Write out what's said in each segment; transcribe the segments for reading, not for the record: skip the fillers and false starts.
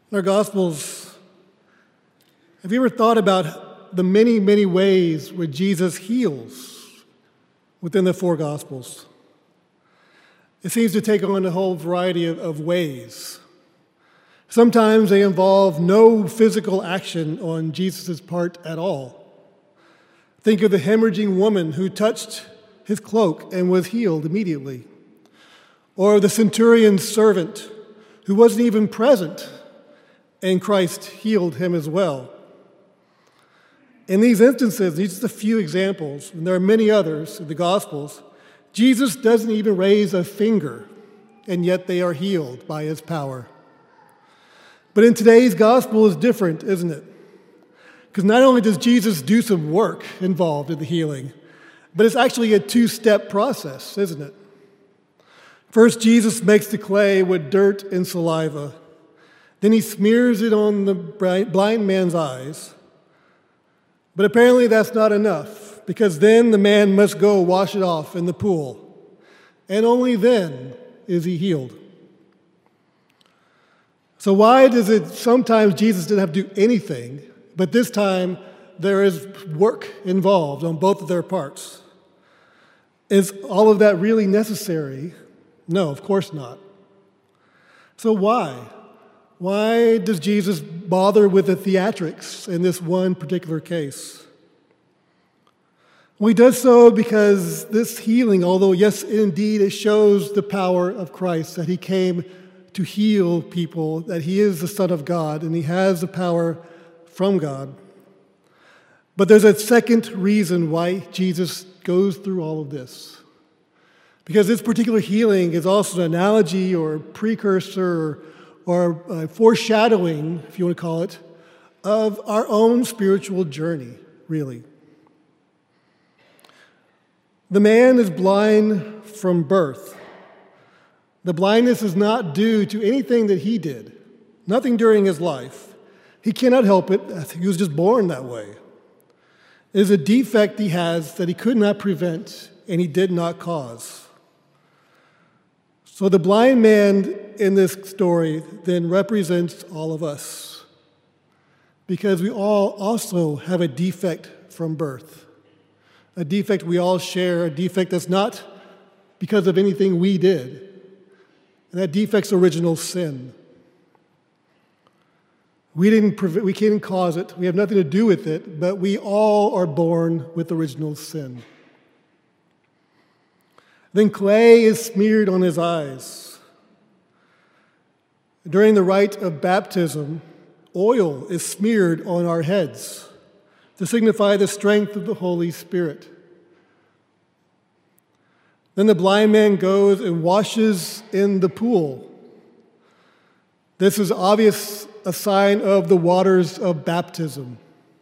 In our Gospels, have you ever thought about the many, many ways where Jesus heals within the four Gospels? It seems to take on a whole variety of ways. Sometimes they involve no physical action on Jesus' part at all. Think of the hemorrhaging woman who touched his cloak and was healed immediately. Or the centurion's servant who wasn't even present and Christ healed him as well. In these instances, these are just a few examples, and there are many others in the Gospels, Jesus doesn't even raise a finger, and yet they are healed by his power. But in today's Gospel is different, isn't it? Because not only does Jesus do some work involved in the healing, but it's actually a two-step process, isn't it? First, Jesus makes the clay with dirt and saliva. Then he smears it on the blind man's eyes. But apparently that's not enough, because then the man must go wash it off in the pool. And only then is he healed. So why does it sometimes Jesus didn't have to do anything, but this time there is work involved on both of their parts? Is all of that really necessary? No, of course not. So why? Why does Jesus bother with the theatrics in this one particular case? Well, he does so because this healing, although yes, indeed, it shows the power of Christ, that he came to heal people, that he is the Son of God, and he has the power from God. But there's a second reason why Jesus goes through all of this. Because this particular healing is also an analogy or precursor or foreshadowing, if you want to call it, of our own spiritual journey, really. The man is blind from birth. The blindness is not due to anything that he did, nothing during his life. He cannot help it. He was just born that way. It is a defect he has that he could not prevent and he did not cause. So the blind man in this story then represents all of us, because we all also have a defect from birth, a defect we all share, a defect that's not because of anything we did, and that defect's original sin. We didn't cause it, we have nothing to do with it, but we all are born with original sin. Then clay is smeared on his eyes. During the rite of baptism, oil is smeared on our heads to signify the strength of the Holy Spirit. Then the blind man goes and washes in the pool. This is obvious a sign of the waters of baptism.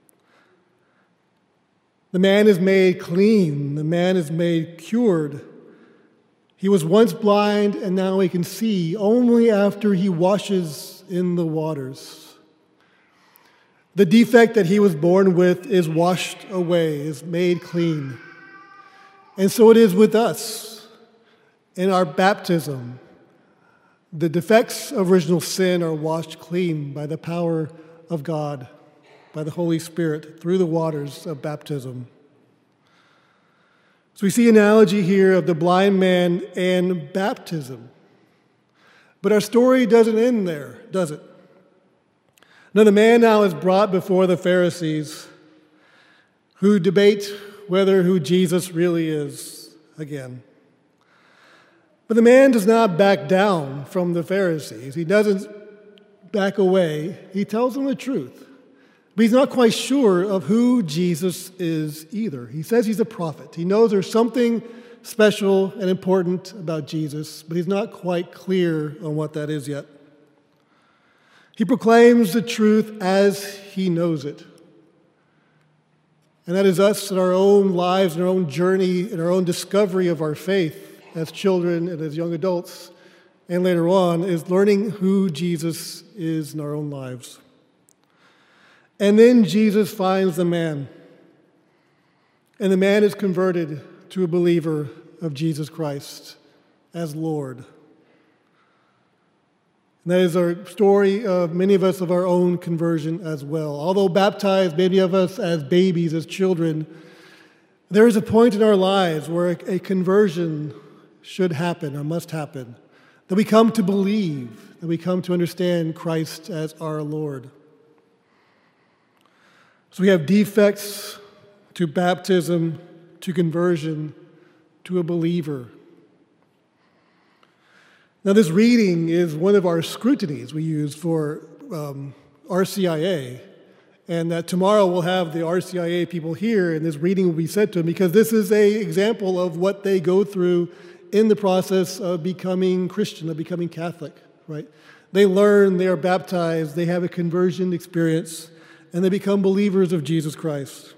The man is made clean. The man is made cured. He was once blind, and now he can see only after he washes in the waters. The defect that he was born with is washed away, is made clean. And so it is with us in our baptism. The defects of original sin are washed clean by the power of God, by the Holy Spirit, through the waters of baptism. So we see an analogy here of the blind man and baptism. But our story doesn't end there, does it? No, the man now is brought before the Pharisees, who debate who Jesus really is again. But the man does not back down from the Pharisees. He doesn't back away. He tells them the truth. But he's not quite sure of who Jesus is either. He says he's a prophet. He knows there's something special and important about Jesus, but he's not quite clear on what that is yet. He proclaims the truth as he knows it. And that is us in our own lives, in our own journey, in our own discovery of our faith as children and as young adults, and later on, is learning who Jesus is in our own lives. And then Jesus finds the man, and the man is converted to a believer of Jesus Christ as Lord. And that is our story of many of us of our own conversion as well. Although baptized, many of us as babies, as children, there is a point in our lives where a conversion should happen or must happen, that we come to believe, that we come to understand Christ as our Lord. So we have defects to baptism, to conversion, to a believer. Now, this reading is one of our scrutinies we use for RCIA, and that tomorrow we'll have the RCIA people here, and this reading will be said to them because this is an example of what they go through in the process of becoming Christian, of becoming Catholic, right? They learn, they are baptized, they have a conversion experience, and they become believers of Jesus Christ.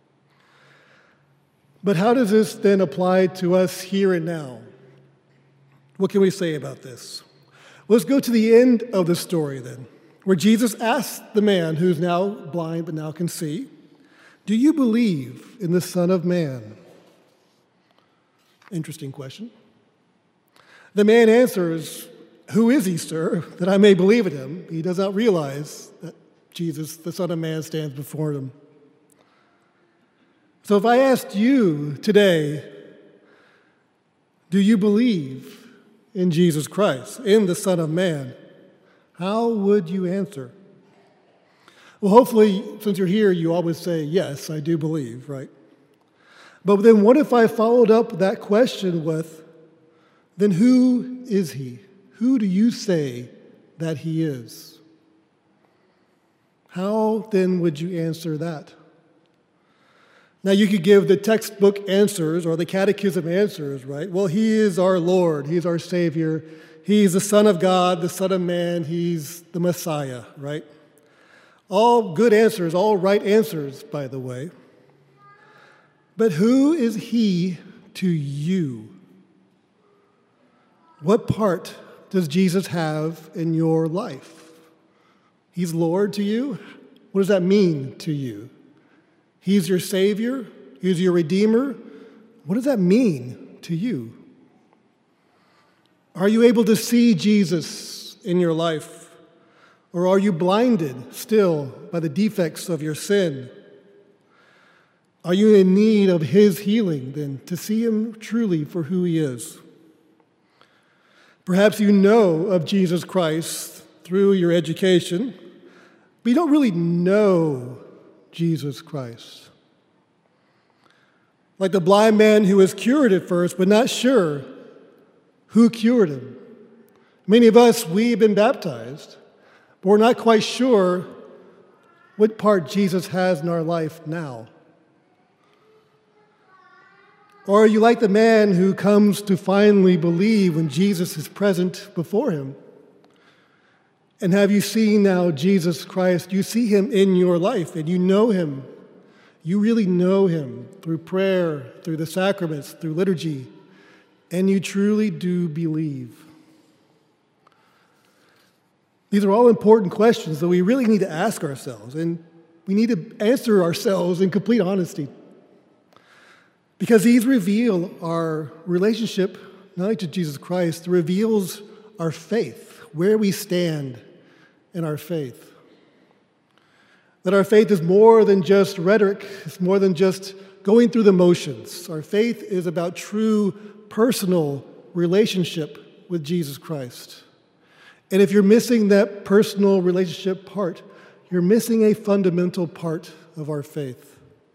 But how does this then apply to us here and now? What can we say about this? Let's go to the end of the story then, where Jesus asked the man who's now blind but now can see, "Do you believe in the Son of Man?" Interesting question. The man answers, "Who is he, sir, that I may believe in him?" He does not realize that Jesus, the Son of Man, stands before him. So if I asked you today, do you believe in Jesus Christ, in the Son of Man, how would you answer? Well, hopefully, since you're here, you always say, yes, I do believe, right? But then what if I followed up that question with, then who is he? Who do you say that he is? How then would you answer that? Now, you could give the textbook answers or the catechism answers, right? Well, he is our Lord. He's our Savior. He's the Son of God, the Son of Man. He's the Messiah, right? All good answers, all right answers, by the way. But who is he to you? What part does Jesus have in your life? He's Lord to you? What does that mean to you? He's your Savior. He's your Redeemer. What does that mean to you? Are you able to see Jesus in your life? Or are you blinded still by the defects of your sin? Are you in need of his healing then to see him truly for who he is? Perhaps you know of Jesus Christ through your education, but you don't really know Jesus Christ. Like the blind man who was cured at first, but not sure who cured him. Many of us, we've been baptized, but we're not quite sure what part Jesus has in our life now. Or are you like the man who comes to finally believe when Jesus is present before him? And have you seen now Jesus Christ? You see him in your life and you know him. You really know him through prayer, through the sacraments, through liturgy, and you truly do believe. These are all important questions that we really need to ask ourselves, and we need to answer ourselves in complete honesty. Because these reveal our relationship, not only to Jesus Christ, it reveals our faith, where we stand in our faith. That our faith is more than just rhetoric, it's more than just going through the motions. Our faith is about true personal relationship with Jesus Christ. And if you're missing that personal relationship part, you're missing a fundamental part of our faith.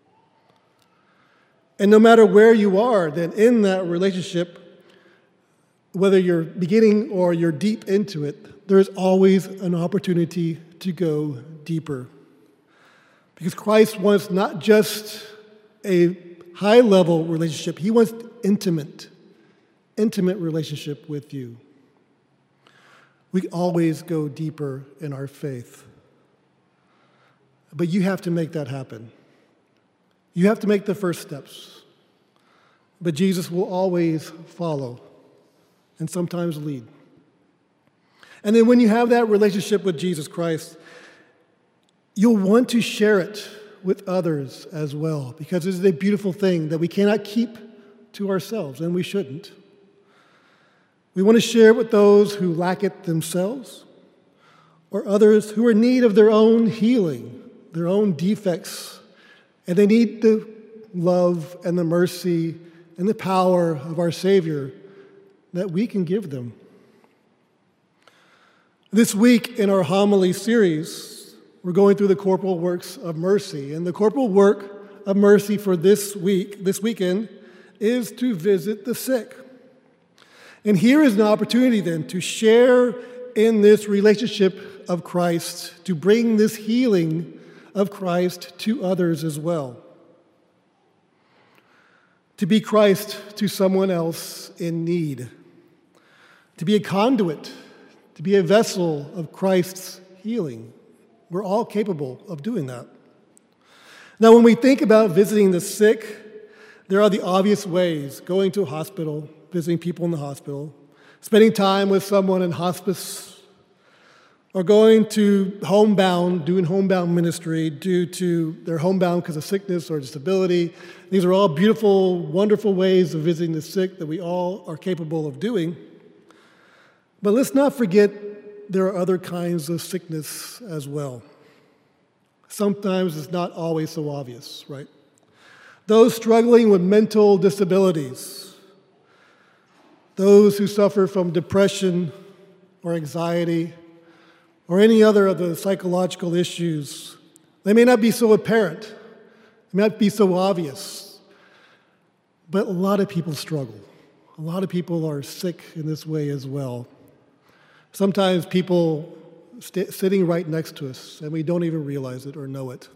And no matter where you are, then in that relationship, whether you're beginning or you're deep into it, there is always an opportunity to go deeper. Because Christ wants not just a high-level relationship, he wants intimate relationship with you. We always go deeper in our faith. But you have to make that happen. You have to make the first steps. But Jesus will always follow and sometimes lead. And then when you have that relationship with Jesus Christ, you'll want to share it with others as well, because it is a beautiful thing that we cannot keep to ourselves, and we shouldn't. We want to share it with those who lack it themselves, or others who are in need of their own healing, their own defects, and they need the love and the mercy and the power of our Savior that we can give them. This week in our homily series, we're going through the corporal works of mercy. And the corporal work of mercy for this weekend, is to visit the sick. And here is an opportunity then to share in this relationship of Christ, to bring this healing of Christ to others as well. To be Christ to someone else in need. To be a conduit, to be a vessel of Christ's healing. We're all capable of doing that. Now, when we think about visiting the sick, there are the obvious ways: going to a hospital, visiting people in the hospital, spending time with someone in hospice, or going to homebound, doing homebound ministry due to they're homebound because of sickness or disability. These are all beautiful, wonderful ways of visiting the sick that we all are capable of doing. But let's not forget there are other kinds of sickness as well. Sometimes it's not always so obvious, right? Those struggling with mental disabilities, those who suffer from depression or anxiety or any other of the psychological issues, they may not be so apparent, they may not be so obvious, but a lot of people struggle. A lot of people are sick in this way as well. Sometimes people sitting right next to us, and we don't even realize it or know it.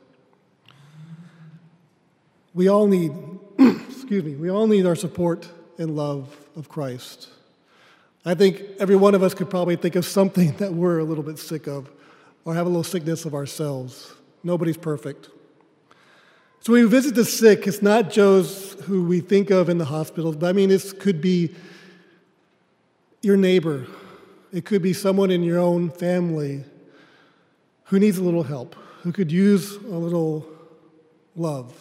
We all need, we all need our support and love of Christ. I think every one of us could probably think of something that we're a little bit sick of or have a little sickness of ourselves. Nobody's perfect. So when we visit the sick, it's not just who we think of in the hospitals, but this could be your neighbor. It could be someone in your own family who needs a little help, who could use a little love.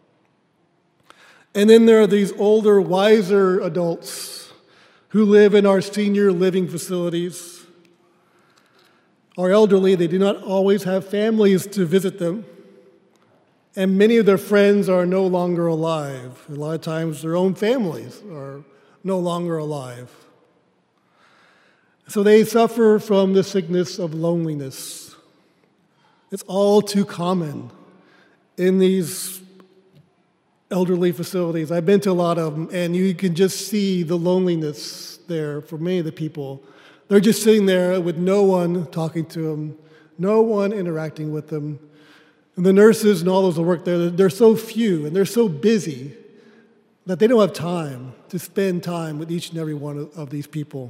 And then there are these older, wiser adults who live in our senior living facilities. Our elderly, they do not always have families to visit them, and many of their friends are no longer alive. A lot of times their own families are no longer alive. So they suffer from the sickness of loneliness. It's all too common in these elderly facilities. I've been to a lot of them, and you can just see the loneliness there for many of the people. They're just sitting there with no one talking to them, no one interacting with them. And the nurses and all those that work there, they're so few and they're so busy that they don't have time to spend time with each and every one of these people.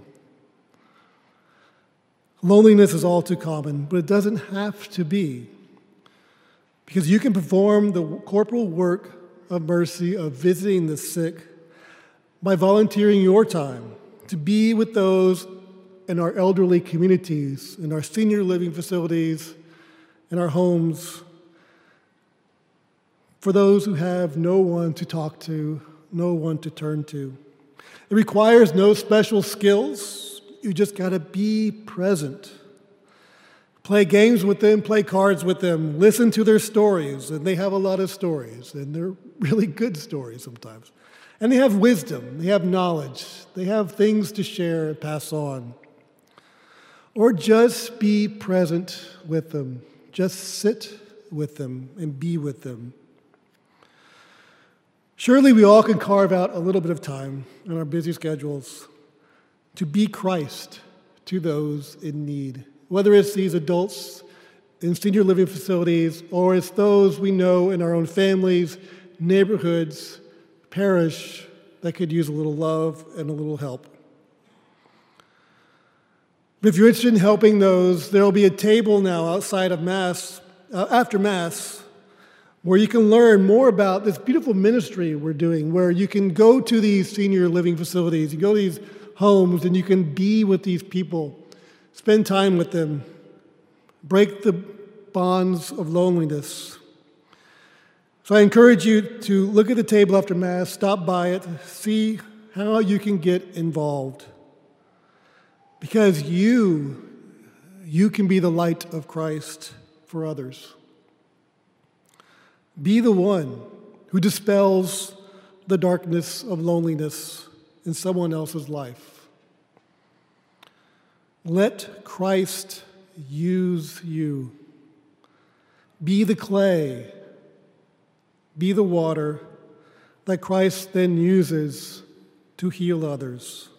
Loneliness is all too common, but it doesn't have to be, because you can perform the corporal work of mercy of visiting the sick by volunteering your time to be with those in our elderly communities, in our senior living facilities, in our homes, for those who have no one to talk to, no one to turn to. It requires no special skills. You just got to be present. Play games with them, play cards with them, listen to their stories, and they have a lot of stories, and they're really good stories sometimes. And they have wisdom, they have knowledge, they have things to share and pass on. Or just be present with them, just sit with them and be with them. Surely we all can carve out a little bit of time in our busy schedules to be Christ to those in need, whether it's these adults in senior living facilities or it's those we know in our own families, neighborhoods, parish that could use a little love and a little help. But if you're interested in helping those, there will be a table now outside of Mass, after Mass, where you can learn more about this beautiful ministry we're doing, where you can go to these senior living facilities, you go to these homes, and you can be with these people, spend time with them, break the bonds of loneliness. So I encourage you to look at the table after Mass, stop by it, see how you can get involved. Because you you can be the light of Christ for others. Be the one who dispels the darkness of loneliness in someone else's life. Let Christ use you. Be the clay, be the water that Christ then uses to heal others.